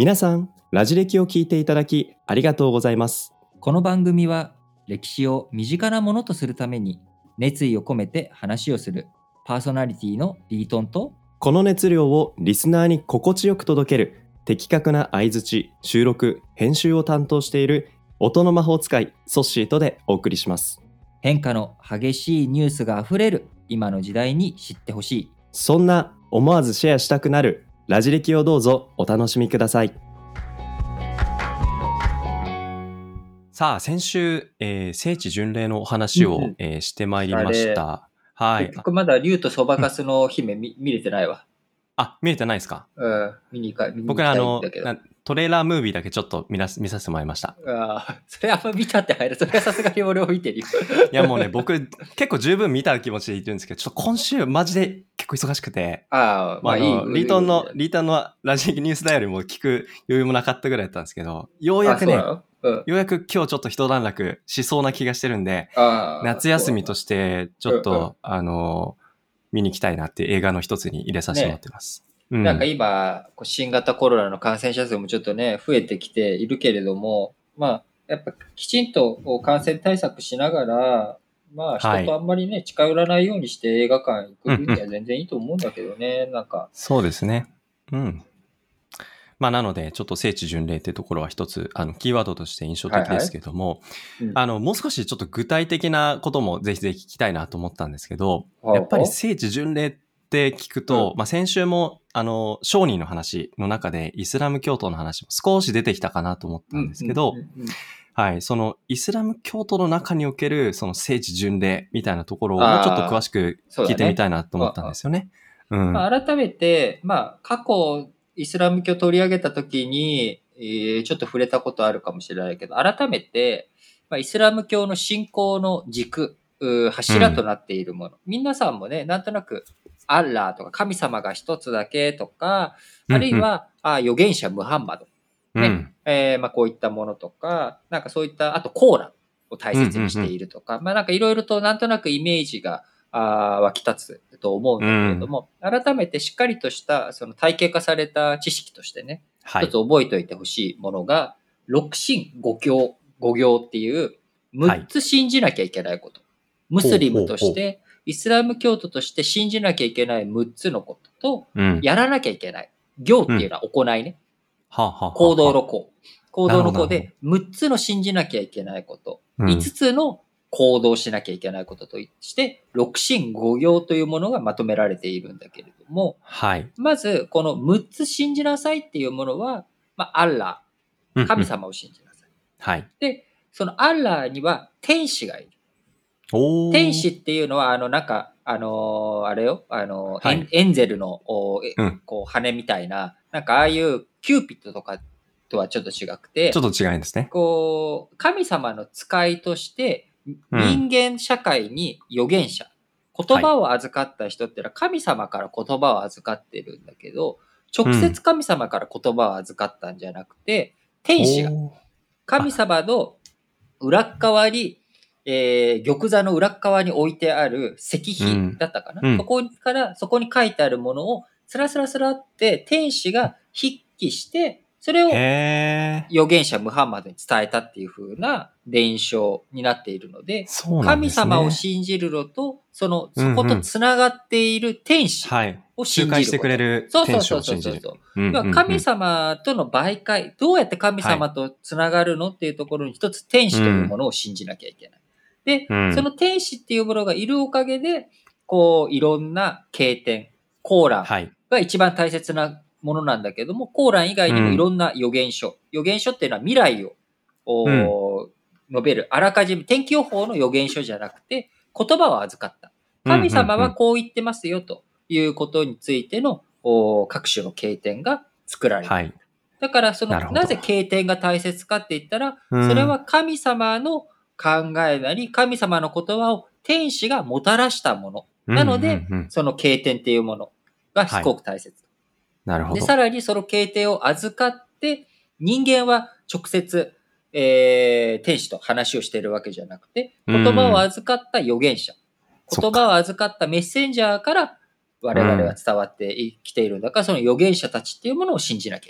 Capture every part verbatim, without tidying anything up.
皆さん、ラジ歴を聞いていただきありがとうございます。 この番組は歴史を身近なものとするために熱意を込めて話をするパーソナリティのリートンと、 この熱量をリスナーに心地よく届ける的確な相槌、収録、編集を担当している音の魔法使いソッシーとでお送りします。 変化の激しいニュースがあふれる今の時代に知ってほしい、 そんな思わずシェアしたくなるラジ歴をどうぞお楽しみください。さあ、先週、えー聖地巡礼のお話を、 うんうんえーしてまいりました。はい。 結局まだ竜とそばかすの姫見見れてないわ。 あ、見れてないですか？ うん見に行か見に行き僕らあのたいんだけど。 なトレーラームービーだけちょっと見らす見させてもらいました。 ああ、それあんま見たって入る。それはさすがに俺を見てるよ。 いやもうね、僕結構十分見た気持ちで言ってるんですけど、ちょっと今週マジで結構忙しくて、 ああ、まあいい。 まあ、あのリートンのいいリートンのラジニュースダイヤルも聞く余裕もなかったぐらいだったんですけど、ようやくね、 あそうなのうん、 ようやく今日ちょっと一段落しそうな気がしてるんで、 あ夏休みとしてちょっと、 うんうんあの見に行きたいなっていう映画の一つに入れさせてもらってます。うんなんか今、こう新型コロナの感染者数もちょっとね、増えてきているけれども、まあ、やっぱきちんとこう感染対策しながら、まあはい人とあんまりね、近寄らないようにして映画館行く分には全然いいと思うんだけどね、なんか。 そうですね。うん。まあなので、ちょっと聖地巡礼っていうところは一つ、あの、キーワードとして印象的ですけども、 うんあの、もう少しちょっと具体的なこともぜひぜひ聞きたいなと思ったんですけど、 ほうほうやっぱり聖地巡礼って聞くと、 うまあ先週も、あの、商人の話の中でイスラム教徒の話も少し出てきたかなと思ったんですけど、 うんうんうんうんはい、そのイスラム教徒の中におけるその聖地巡礼みたいなところをもうちょっと詳しく聞いてみたいなと思ったんですよね。うん。 まあ、改めて、まあ、過去、イスラム教を取り上げたときに、えーちょっと触れたことあるかもしれないけど、改めて、まあ、イスラム教の信仰の軸、うー柱となっているもの。皆さんもね、なんとなく、アッラーとか神様が一つだけとか、あるいは、あ預言者ムハンマド。ね。 うん。 えーまあ、こういったものとか、なんかそういった、あとコーランを大切にしているとか、まあなんかいろいろとなんとなくイメージがあー湧き立つと思うんだけれども、改めてしっかりとしたその体系化された知識としてね、 はい一つ覚えておいてほしいものが、六神五行、五行っていうはいむっつ信じなきゃいけないこと。ムスリムとしほうほうて、イスラム教徒として信じなきゃいけないむっつのことと、 うん。 やらなきゃいけない。行っていうのは行いね。 はあはあはあ行動の行。行動のなるほど行で、むっつの信じなきゃいけないこと、 うんいつつの行動しなきゃいけないこととして、六神五行というものがまとめられているんだけれども、 はい。 まず、このむっつ信じなさいっていうものは、まあ、アッラー、神様を信じなさい。 はい。 で、そのアッラーには天使がいる。 おー。 天使っていうのは、あの、なんか、あのーあれよ、あのーはいエン、エンゼルの、おえうんこう、羽みたいな、なんかああいうキューピッドとかとはちょっと違くて、 ちょっと違いですね。 こう、神様の使いとして、 うん人間社会に預言者、言葉を預かった人ってのは神様から言葉を預かってるんだけど、直接神様から言葉を預かったんじゃなくて、天使が、 おー神様の裏っ側に、えー玉座の裏っ側に置いてある石碑だったかな、 うんうんそこから、そこに書いてあるものを、スラスラスラって天使が筆記して、それをへー。 預言者ムハンマドに伝えたっていう風な伝承になっているので、 そうなん神ですね。 様を信じるのと、その、そこうんうんとつながっている天使はい。 を信じること。 仲介してくれるそうそう天使そうそうそうを信じる。 そう。要はうんうんうん神様との媒介、どうやって神様とつながるのっていうところに一つ天使というものを信じなきゃいけない。で、 うんその天使っていうものがいるおかげで、こう、いろんな経典、コーランはい。 が一番大切なものなんだけども、コーラン以外にもいろんな予言書。予言書っていうのは未来を、お述べる。あらかじめ天気予報の予言書じゃなくて、言葉を預かった。神様はこう言ってますよということについてのお各種の経典が作られている。 はい。 だからそのなるほどなぜ経典が大切かって言ったら、 うんそれは神様の考えなり、神様の言葉を天使がもたらしたもの。なので、 うんうんうんその経典っていうものがすごく大切。で、 なるほど。 さらにその経典を預かって、人間は直接、えー天使と話をしているわけじゃなくて、 うん言葉を預かった預言者、 そっか言葉を預かったメッセンジャーから我々は伝わってきているんだから、その預言者たちっていうものを信じなきゃいけない。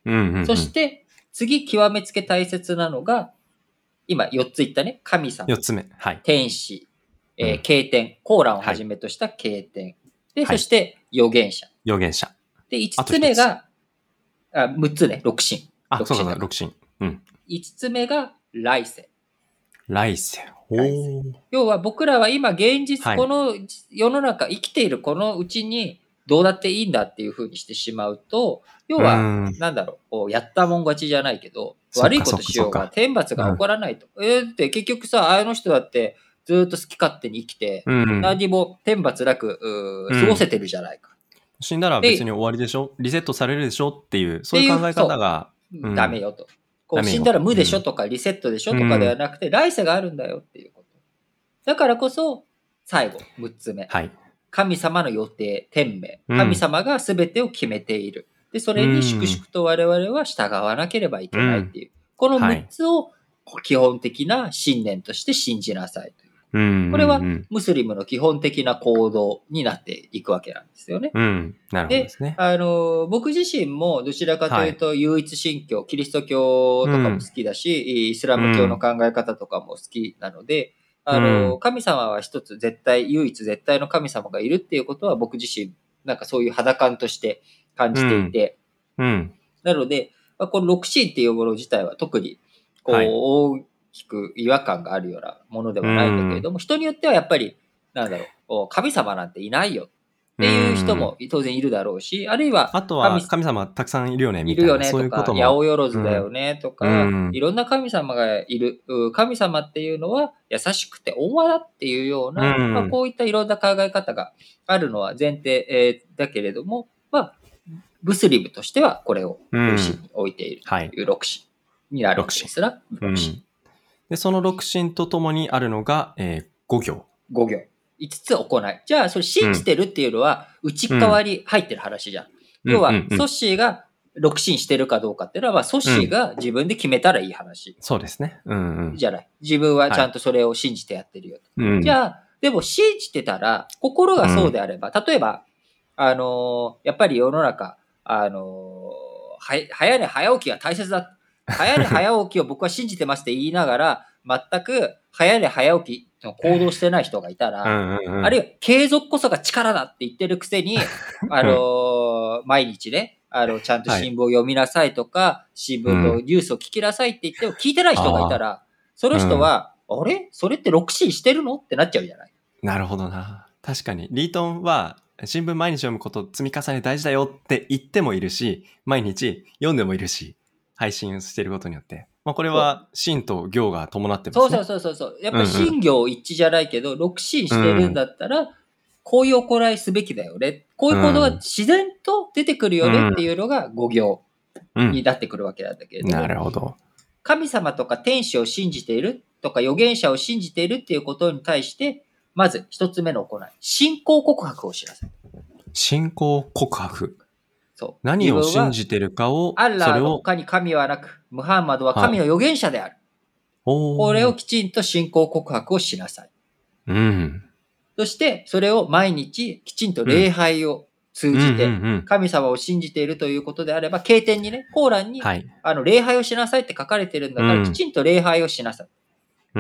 うんうんうん、 そして、次、極めつけ大切なのが、今よっつ言ったね、神様。 よっつめ。はい。 天使、えー、 うん、 経典、コーランをはじめとした経典。で、 はい。 そして預言者。 預言者。 で、5 あと一つ。 つ目が、あむっつね、六神。 あ、そうかそうか、 六神だから。 六神。うん。 いつつめが来世。 来世。 来世。 おー。 要は僕らは今現実、 はい。 この世の中、生きているこのうちにどうだっていいんだっていう風にしてしまうと、要うは、 ーん。 なんだろう、こうやったもん勝ちじゃないけど、悪いこそっかそっとしようがかそっか。 天罰が起こらないと。えーって結局さ、あの人だってずっと好き勝手に生きて、 うん。うん。 何も天罰なくううん。 ー過ごせてるじゃないか。 死んだらで、 別に終わりでしょ、リセットされるでしょっていう、そういう考っていう、 え方そが、 う、 うん。 ダメよと。こう死んダメよと。 だら無でしょうん。 とかリセットでしょうとかではん。 なくて、来世があるんだよっていうこと。だからこそ、最後、むっつめ。 はい。 神様の予定、天命。 うん。 神様が全てを決めている。で、そうれに粛ん。 々と我々は従わなければいけないっうん。 ていう。この6 はい。 つを基本的な信念として信じなさいという。 うん。うん。 これはうん。 ムスリムの基本的な行動になっていくわけなんですよね。 うん。なるほどでで、 すね。 あの、僕自身もどちらかとはい。 いうと、唯一神教、キリスト教とかも好うん。 きだし、イスラうム教のん。 考え方とかも好きなので、あの、 うん。 神様は一つ絶対、唯一絶対の神様がいるっていうことは僕自身、なんかそういう肌感として感じていうん。 て、 うん。 なので、まあ、この六神っていうもの自体は特に、 はい。 こう、大きく違和感があるようなものでうはないんだけれん。 ども、人によってはやっぱり、なんだろう、神様なんていないよっうていう人ん。 も当然いるだろうし、あるいはあと神は、神様たくさんいるよね、 いるよみたいな、そういうこねとか、 とも。 八百万うん。 だよねとうか、 ん。 いろんな神様がいる。神様っていうのは優しくて温和だっていうよううな、まあ、 ん。 こういったいろんな考え方があるのは前提、えーだけれども、まあ、ムスリムとしてはこれをう中心ん。 に置いているはい。 という六神になるわ六神。 けですな。六神。 うん。で、その六神とともにあるのが、えー、五行。 五行。五つ行い。じゃあ、それ信じうん。 てるっていうのは内うん。 側に入ってる話じゃん。 うん。 要は、 うん。うソッん。 シーが六神してるかどうかっていうのは、まあ、ソッシーうん。 が自分で決めたらいい話。 そうですね。うんうん。 じゃない。自分はちはい。 ゃんとそれを信じてやってるよと。 うん。 じゃあ、でも信じてたら、心がそううん。 であれば、例えば、あのーやっぱり世の中、あのーは早寝早起きが大切だ。早寝早起きを僕は信じてますって言いながら、全く早寝早起きの行動してない人がいたうら、 んうんうん。 あるいは継続こそが力だって言ってるくせに、あのうん。 ー毎日ね、あの、ちゃんとはい。 新聞を読みなさいとか、新聞のうん。 ニュースを聞きなさいって言っても聞いてない人がいたあら、そあ。 のうん。 人は、あれそれってロクシーしてるのってなっちゃうじゃない。 なるほどな。確かに。リートンは、新聞毎日読むこと積み重ね大事だよって言ってもいるし、毎日読んでもいるし、配信していることによって。まあこれそう。 は、真と行が伴ってまそうそうすね。 そうそうそう。やっぱりうんうん。 信行一致じゃないけど、ロクシーうしてるんん。 だったら、こういう行いすべきだよね。こういう行動がうん。 自然と出てくるよねってうん。 いうのが五行うん。 になってくるわけなんだけれどなも、 るほど。 神様とか天使を信じているとか預言者を信じているっていうことに対して、まず一つ目の行い。信仰告白をしなさい。 信仰告白。 そう。 何を自分は信じてるかを、 アッラーのそれを、 他に神はなく、ムハンマドははい。 神の預言者である。これおー。 をきちんと信仰告白をしなさい。 うん。 そして、それを毎日きちんとうん。 礼拝を通うんうんうじて、 ん。 神様を信じているということであれば、経典にね、コーランに、 はい。 あの、礼拝をしなさいって書かれてるんだから、きうん。 ちんと礼拝をしなさい。 うん。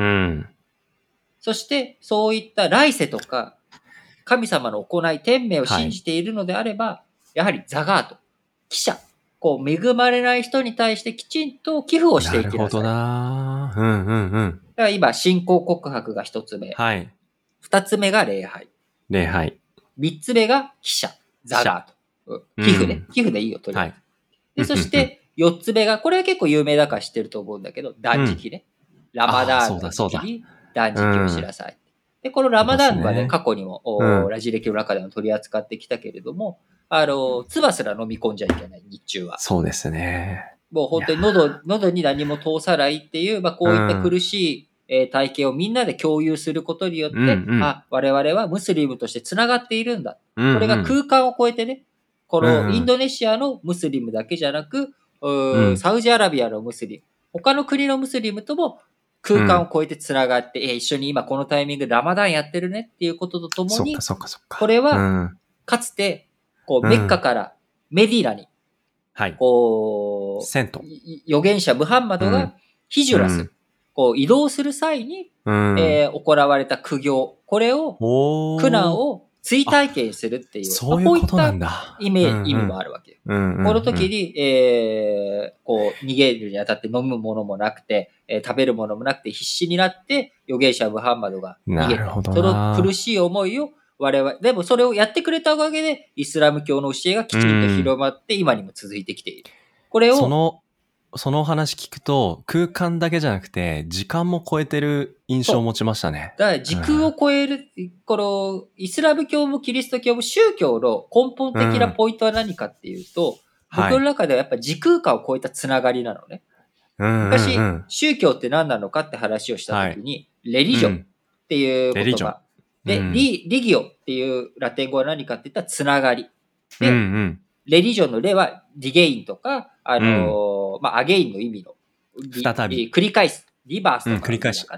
そして、そういった来世とか、神様の行い、天命をはい。 信じているのであれば、やはりザガート、記者、こう、恵まれない人に対してきちんと寄付をしてなるほどいきなさい。だな。うんうんうん。 から今、信仰告白が一つ目。 はい。 二つ目が礼拝。 礼拝。 三つ目が記者、 記者。 ザガート。 う寄付ね。 ん。 寄付でいいよ、とりあえず。 はい。うで、 んうんうん。 そして、四つ目が、これは結構有名だから知ってると思うんだけど、 うん。 断食ね。ラマああ、 ダーンのそうだそうだ。 時期に断う食をしん。 なさい。で、このラいまマダーンはね、 すね。 過去にも、おうん。 ラジ歴の中でも取り扱ってきたけれども、あの、唾すら飲み込んじゃいけない、日中は。 そうですね。 もう本いや当に喉、喉に何も通さないっていう、まあ、こー、 ういったうん。 苦しい、えー体験をみんなで共有することによっうんうて、 ん。 あ、我々はムスリムとして繋がっているんだ。 うんこれがうん。 空間を超えてね、このインうんうん。 ドネシアのムスリムだけじゃなく、ううん。 ーサウジアラビアのムスリム、他の国のムスリムとも空間をうん。 超えて繋がって、え、一緒に今このタイミングでラマダンやってるねっていうこととともそっかに、 そっかそっか。 これはうん。 かつて、こう、メッカうん。 からメディナにはい。 こう、 セント。 い預言者ムハンマドうんがヒジュラス、 うんこう移動する際に、 うん。 えー行われた苦行、これを、 おー。 苦難を追体験するっていう、まあ、 そういうことなこういったんだ。 意味、 うんうん意味もあるわけよ。 うんうんこの時に、えー、こう、逃げるにあたって飲むものもなくて、えー食べるものもなくて必死になって、預言者ムハンマドが逃げた。 なるほどそのな。 苦しい思いを我々、でもそれをやってくれたおかげで、イスラム教の教えがきちんと広まって、今にも続いてきている。これを、 その、そのお話聞くと、空間だけじゃなくて、時間も超えてる印象を持ちましたね。 だから時空を超える、この、イスラム教もキリスト教も宗教の根本的なポイントは何かっていうと、僕の中ではやっぱ時空間を超えたつながりなのね。昔、宗教って何なのかって話をしたときに、レリジョンっていう言葉。で、リ、リギオっていうラテン語は何かって言ったらつながり。で、レリジョンのレはリゲインとか、あの、まあ、アゲインの意味の。 再び。 繰り返す。リバースとかの意味だから、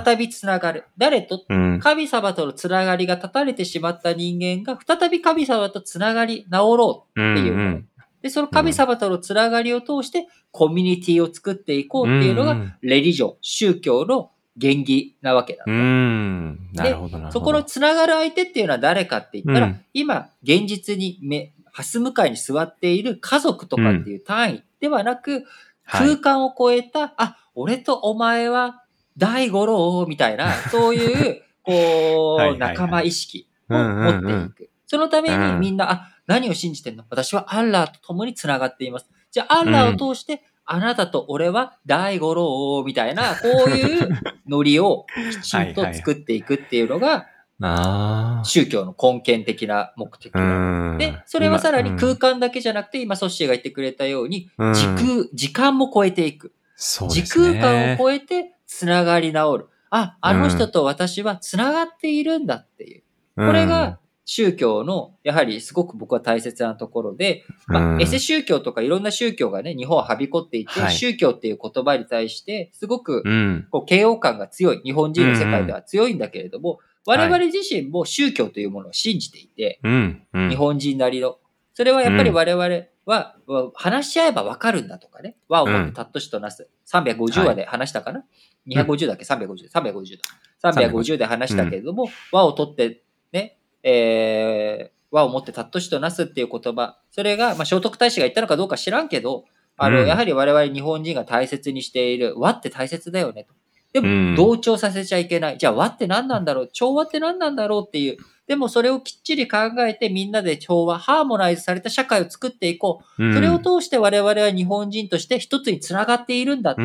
再びつながる。誰と、神様とのつながりが断たれてしまった人間が、再び神様とつながり直ろうっていうもの。で、その神様とのつながりを通して、コミュニティを作っていこうっていうのが、レリジョン、宗教の原義なわけなんだ。 うんなるほどなるほど。 そこのつながる相手っていうのは誰かって言ったら、うん、今、現実に目、ハス向かいに座っている家族とかっていう単位ではなく、うん、空間を超えた、はい、あ、俺とお前は大五郎みたいな、そういう、こう、はいはいはい、仲間意識を持っていく。うんうんうん、そのためにみんな、あ、何を信じてんの？私はアッラーと共につながっています。じゃあ、アッラーを通して、うん、あなたと俺は大五郎みたいな、こういうノリをきちんと作っていくっていうのが、宗教の根源的な目的なの。で、それはさらに空間だけじゃなくて、今ソッシーが言ってくれたように、時空、時間も超えていく。 そうですね、時空間を超えてつながり直る。あ、あの人と私はつながっているんだっていう。これが宗教の、やはりすごく僕は大切なところで、まあ、エセ宗教とかいろんな宗教がね、日本ははびこっていて、はい、宗教っていう言葉に対して、すごく、こう、嫌悪感が強い。日本人の世界では強いんだけれども、我々自身も宗教というものを信じていて、 うんうん、 日本人なりの。それはやっぱり我々は、うん、話し合えばわかるんだとかね。和をもって尊しとなす。さんびゃくごじゅうわで話したかな、はい、にひゃくごじゅうだっけ ?さんびゃくごじゅう。さんびゃくごじゅうだ。さんびゃくごじゅうで話したけれども、うん、和をとってね、えー、和をもって尊しとなすっていう言葉。それが、まあ、聖徳太子が言ったのかどうか知らんけど、あの、うん、やはり我々日本人が大切にしている和って大切だよねと。でも、同調させちゃいけない。じゃあ和って何なんだろう、調和って何なんだろうっていう。でもそれをきっちり考えてみんなで調和、ハーモナイズされた社会を作っていこう。うん、それを通して我々は日本人として一つにつながっているんだ。うん、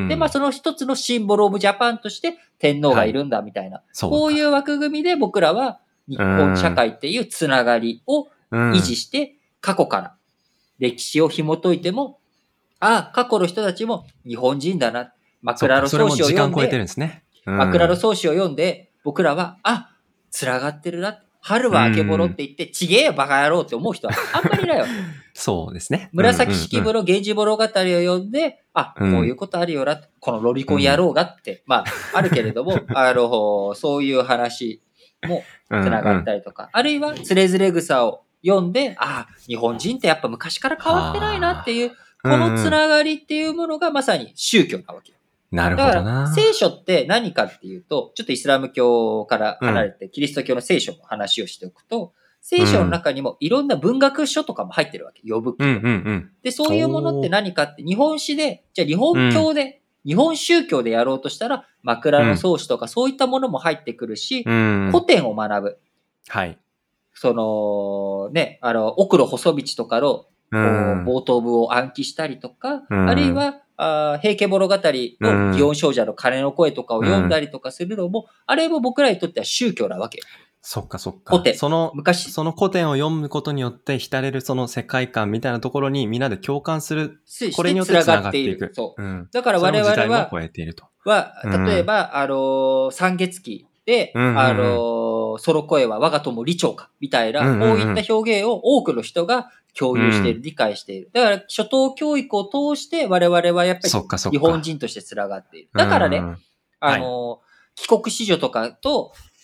で、まあその一つのシンボルオブジャパンとして天皇がいるんだみたいな。はい、こういう枠組みで僕らは日本社会っていうつながりを維持して過去から歴史を紐解いても、ああ、過去の人たちも日本人だな。枕草子を読んで、 ねうん、 枕草子を読んで、僕らは、あ、繋がってるな。春はあけぼろって言って、ちげえよバカ野郎って思う人はあんまりいないよ。 そうですね。 紫式部の源氏物語を読んで、あ、こういうことあるよな。このロリコン野郎がって、まあ、あるけれども、あの、そういう話も繋がったりとか、あるいは、つれづれ草を読んで、あ、日本人ってやっぱ昔から変わってないなっていう、このつながりっていうものがまさに宗教なわけ。 なるほどな。 聖書って何かっていうと、ちょっとイスラム教から離れて、キリスト教の聖書の話をしておくと、聖書の中にもいろんな文学書とかも入ってるわけ。呼ぶ記とか、うんうんうん。で、そういうものって何かって、日本史で、じゃあ日本教で、うん、日本宗教でやろうとしたら、枕草子とかそういったものも入ってくるし、うん、古典を学ぶ。 はい。 その、ね、あの、奥の細道とかの、うん、冒頭部を暗記したりとか、うん、あるいは、あ平家物語の祇園精舎の鐘の声とかを読んだりとかするのも、うん、あれも僕らにとっては宗教なわけ。 そっかそっか。 古典。 その、昔。その古典を読むことによって浸れるその世界観みたいなところにみんなで共感する。これによって繋がっていく。 そう。うん、だから我々は、 超えているとは、例えば、うん、あの、三月期で、うんうんうん、あの、その声は我が友李長か、みたいな、うんうんうん、こういった表現を多くの人が共有している、うん、理解している。だから、初等教育を通して我々はやっぱり日本人として繋がっている。だからね、うん、あの、はい、帰国子女とかと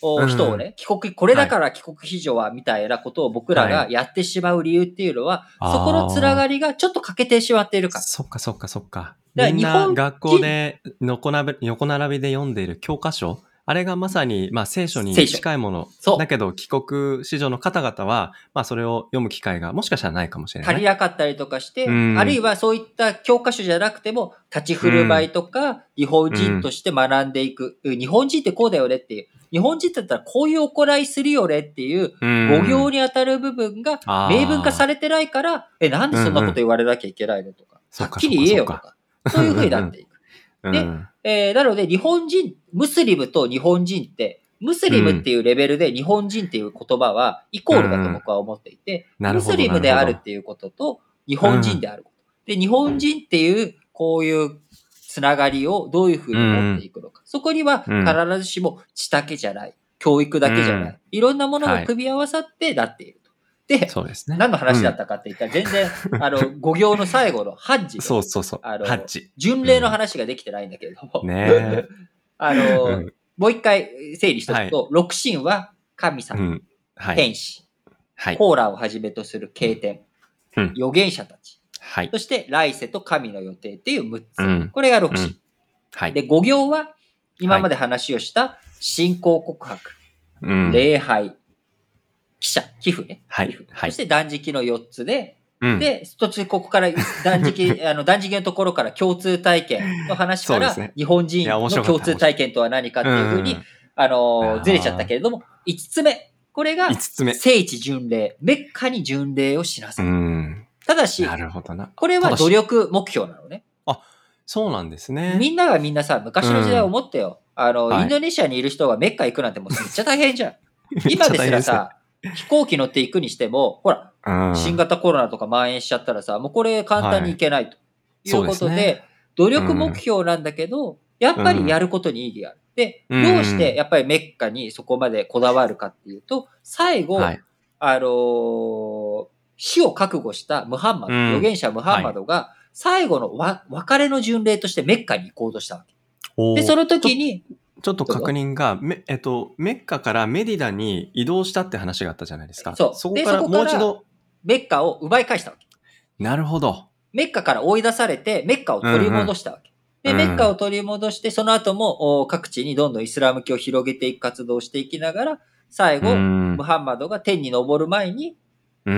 お人をね、帰国、これだから帰国子女は、みたいなことを僕らがやってしまう理由っていうのは、 はい、 そこのつながりがちょっと欠けてしまっているから。 そっかそっかそっか。 だからみんな日本学校で横並び横並びで読んでいる教科書、あれがまさに、まあ、聖書に近いもの。だけど、帰国子女の方々は、まあ、それを読む機会がもしかしたらないかもしれない。 足りなかったりとかして、あるいはそういった教科書じゃなくても、立ち振る舞いとか、日本人として学んでいく、うん。日本人ってこうだよねっていう。日本人だったらこういう行いするよねっていう、語行に当たる部分が明文化されてないから、え、なんでそんなこと言われなきゃいけないのとか、はっきり言えよとか、そういう風になっていく。で、えー、なので日本人、ムスリムと日本人って、ムスリムっていうレベルで日本人っていう言葉はイコールだと僕は思っていて、うん、ムスリムであるっていうことと日本人であること。で、日本人っていうこういうつながりをどういうふうに持っていくのか。うん、そこには必ずしも知だけじゃない、教育だけじゃない、うん、いろんなものが組み合わさってなっていると。はい、で、そうですね、何の話だったかって言ったら全然、うん、あの、語行の最後のハッジ。 そうそうそう。 あの、 ハッジ。 巡礼の話ができてないんだけれども。 うん、ねあの、うんもう一回整理しておくと、はい、六神は神様、うんはい、天使、はい、コーラをはじめとする経典、うん、預言者たち、はい、そして来世と神の予定っていうむっつ。うん、これが六神、うんはい。で、五行は今まで話をした信仰告白、はい、礼拝、記者、寄付ね。はい、寄付そして断食のよっつで、うん、で、途中ここから断食、あの断食のところから共通体験の話から、ね、日本人の共通体験とは何かっていうふうに、あのー、ずれちゃったけれども、いつつめ。これが、聖地巡礼。メッカに巡礼をしなさい。ただし、なるほどな。これは努力目標なのね。 あ、そうなんですね。 みんながみんなさ、昔の時代思ったよ。うん、あの、はい、インドネシアにいる人がメッカ行くなんてもうめっちゃ大変じゃん。今ですらさ、飛行機乗って行くにしても、ほら、うん、新型コロナとか蔓延しちゃったらさ、もうこれ簡単に行けないということで、はいでね、努力目標なんだけど、うん、やっぱりやることに意義がある。で、うん、どうしてやっぱりメッカにそこまでこだわるかっていうと、最後、はい、あのー、死を覚悟したムハンマド、うん、預言者ムハンマドが、最後のわ別れの巡礼としてメッカに行こうとしたわけ。で、その時に、 ちょっと確認が、め、えっと、メッカからメディナに移動したって話があったじゃないですか。 そう。 そこからもう一度。 メッカを奪い返したわけ。 なるほど。 メッカから追い出されて、メッカを取り戻したわけ。うんうん、で、メッカを取り戻して、その後も各地にどんどんイスラム教を広げていく活動をしていきながら、最後、ムハンマドが天に昇る前に、うん、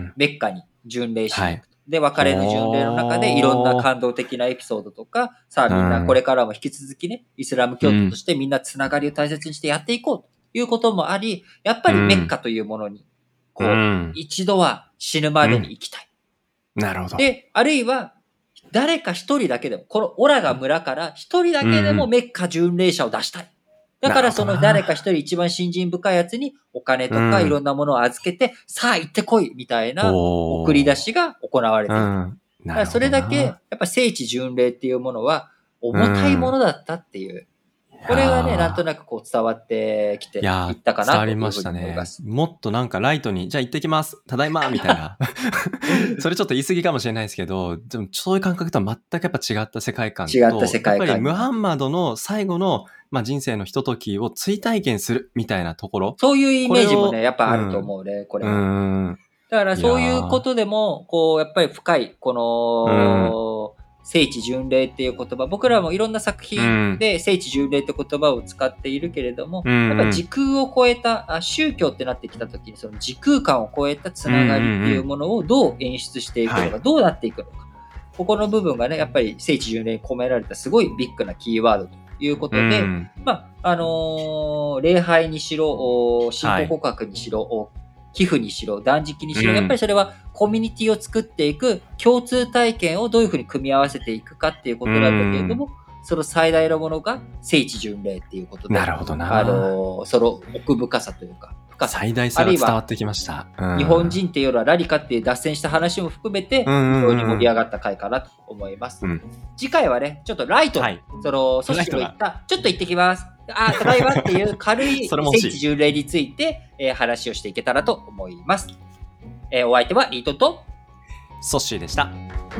メッカに巡礼しに行く。はいで、別れの巡礼の中でいろんな感動的なエピソードとか、さあみんなこれからも引き続きね、イスラム教徒としてみんなつながりを大切にしてやっていこうということもあり、やっぱりメッカというものに、こう、一度は死ぬまでに行きたい。 なるほど。 で、あるいは、誰か一人だけでも、このオラが村から一人だけでもメッカ巡礼者を出したい。だからその誰か一人一番信心深いやつにお金とかいろんなものを預けて、うん、さあ行ってこいみたいな送り出しが行われている。うん、だからそれだけやっぱ聖地巡礼っていうものは重たいものだったっていう。うん、これがね、なんとなくこう伝わってきていったかなと伝わりましたね。もっとなんかライトに、じゃあ行ってきます。ただいまみたいな。それちょっと言い過ぎかもしれないですけど、でもそういう感覚とは全くやっぱ違った世界観と。 違った世界観。 やっぱりムハンマドの最後のまあ人生のひとときを追体験するみたいなところ。 そういうイメージもね、やっぱあると思うね、うん、これは。うんだからそういうことでも、こう、やっぱり深い、この、聖地巡礼っていう言葉、僕らもいろんな作品で聖地巡礼って言葉を使っているけれども、うん、やっぱり時空を超えた、宗教ってなってきた時に、その時空間を超えたつながりっていうものをどう演出していくのか、はい、どうなっていくのか。ここの部分がね、やっぱり聖地巡礼に込められたすごいビッグなキーワードということで、うん、まあ、あのー、礼拝にしろ、信仰告白にしろ、はい、寄付にしろ、断食にしろ、うん、やっぱりそれはコミュニティを作っていく共通体験をどういうふうに組み合わせていくかっていうことなんだけれども、うん、その最大のものが聖地巡礼っていうことで、 なるほどな。 あのー、その奥深さというか、深さ。 最大性が伝わってきました。 うん、日本人っていうのはラリカっていう脱線した話も含めて、非常に盛り上がった回かなと思います。うん、次回はね、ちょっとライト、はい、その、組織の言った、ちょっと行ってきます。あ、ただいまっていう軽い聖地巡礼について、えー、話をしていけたらと思います。えー、お相手はリートとソッシーでした。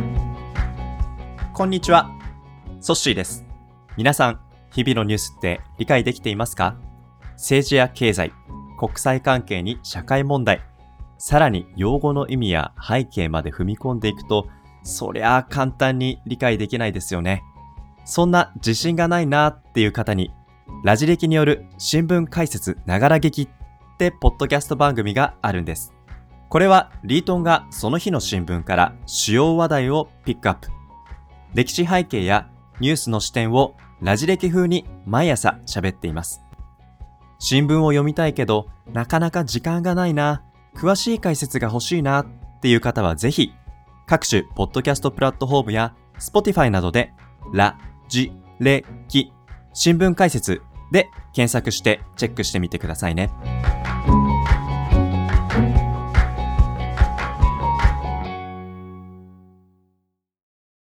こんにちは、ソッシーです。皆さん、日々のニュースって理解できていますか？ 政治や経済、国際関係に社会問題、さらに用語の意味や背景まで踏み込んでいくと、そりゃあ簡単に理解できないですよね。そんな自信がないなっていう方に、ラジ歴による新聞解説ながら劇ってポッドキャスト番組があるんです。これはリートンがその日の新聞から主要話題をピックアップ。歴史背景やニュースの視点をラジ歴風に毎朝喋っています。新聞を読みたいけどなかなか時間がないな、詳しい解説が欲しいなっていう方はぜひ各種ポッドキャストプラットフォームや Spotify などでラジ歴新聞解説で検索してチェックしてみてくださいね。